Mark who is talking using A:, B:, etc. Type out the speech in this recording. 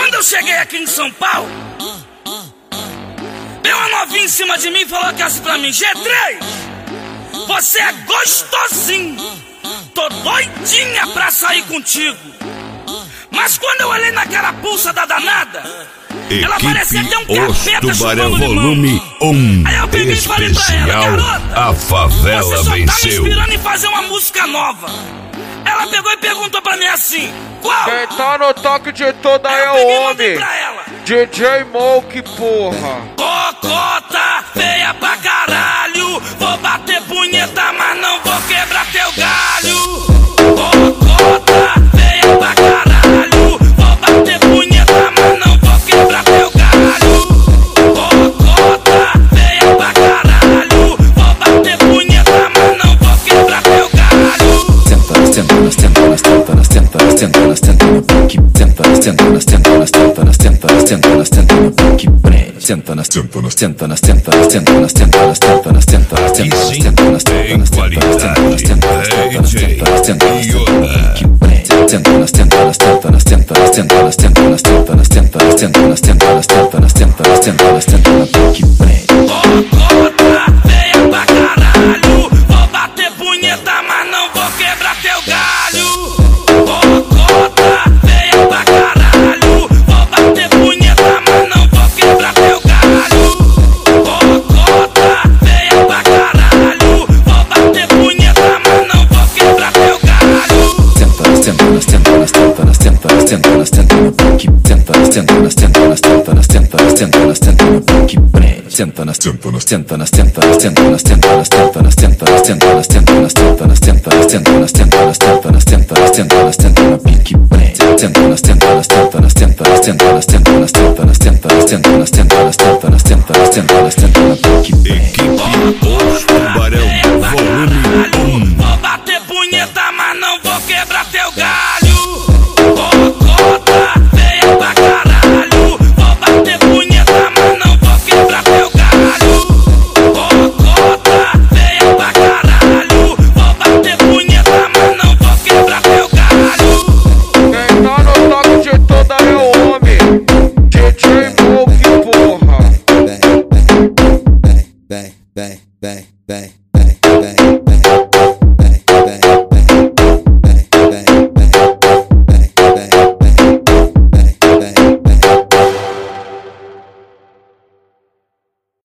A: Quando eu cheguei aqui em São Paulo, veio uma novinha em cima de mim e falou que assim pra mim: G3, você é gostosinho, tô doidinha pra sair contigo. Mas quando eu olhei naquela pulsa da danada, ela parecia ter um capeta chupando
B: volume 1.
A: Aí eu peguei e falei pra ela: garota,
B: a favela
A: você só
B: venceu.
A: tá me inspirando em fazer uma música nova. Ela pegou e perguntou pra mim assim: qual?
C: Quem tá no toque de toda é o homem, DJ Moke, porra.
A: Cocota, feia pra caralho, vou bater punheta, mas não vou quebrar teu galho. Cocota, feia pra caralho, vou bater punheta, mas não vou quebrar teu galho. Cocota, feia pra caralho, vou bater punheta, mas não vou quebrar teu galho. Vou bater punheta, mas não vou quebrar teu galho. Cocota, feia pra caralho, vou bater punheta, mas não vou quebrar teu galho. Cocota, feia pra caralho, vou bater punheta, mas não vou quebrar teu galho.
C: Quem tá no toque de toda é o homem, DJ Moke, porra.
D: Bang, bang, bang, bang, bang, bang, bang, bang.